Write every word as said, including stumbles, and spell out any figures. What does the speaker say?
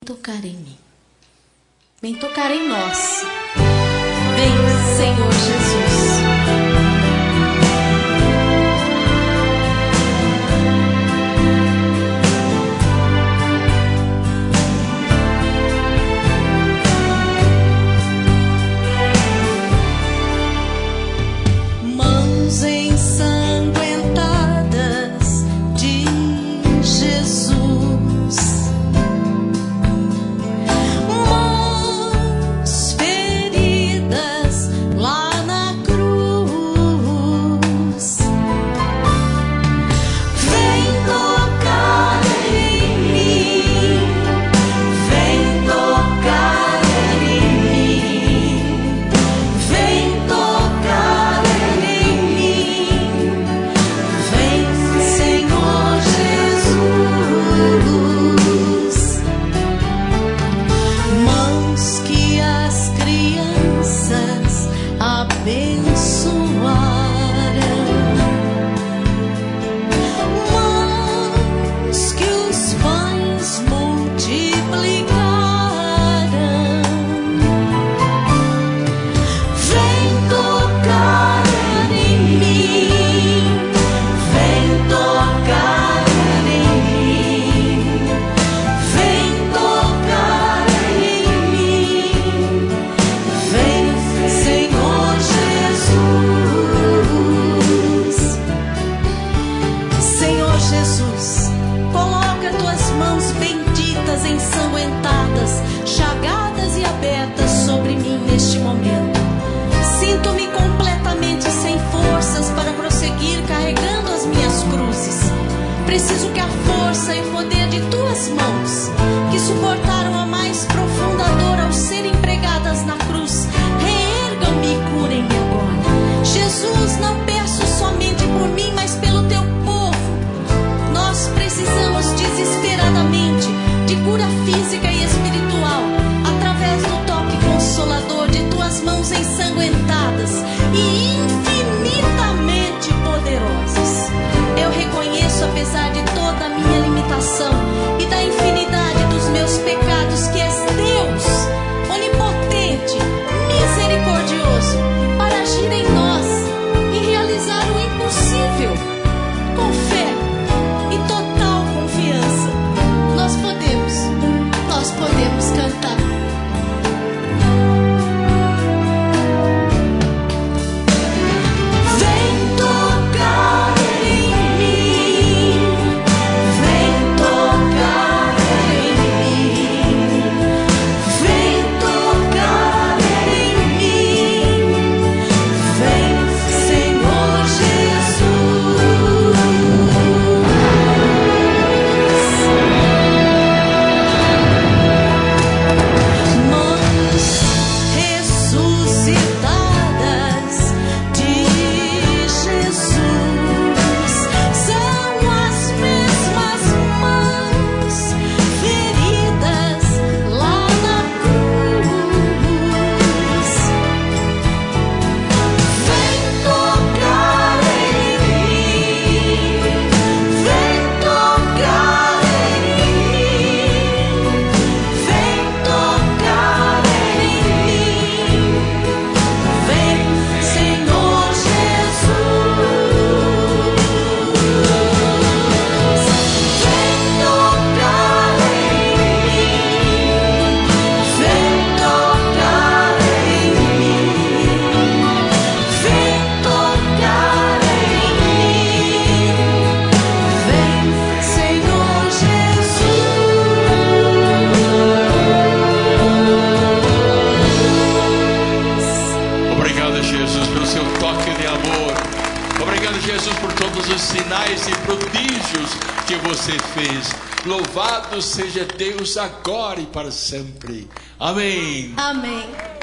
tocar em mim. Vem tocar em nós. Vem, Senhor Jesus. Preciso que a força e o poder de tuas mãos, que suportaram a mais profunda dor ao serem pregadas na cruz, reergam-me e curem-me agora. Jesus, não peço somente por mim, mas pelo teu povo. Nós precisamos desesperadamente de cura física e espiritual, através do toque consolador de tuas mãos ensanguentadas e infinitamente poderosas. Eu reconheço, apesar de toda a minha limitação e da infinidade dos meus pecados, que és Deus, onipotente, misericordioso, para agir em nós e realizar o impossível. Com fé e total confiança, nós podemos, nós podemos cantar. Louvado seja Deus agora e para sempre. Amém. Amém.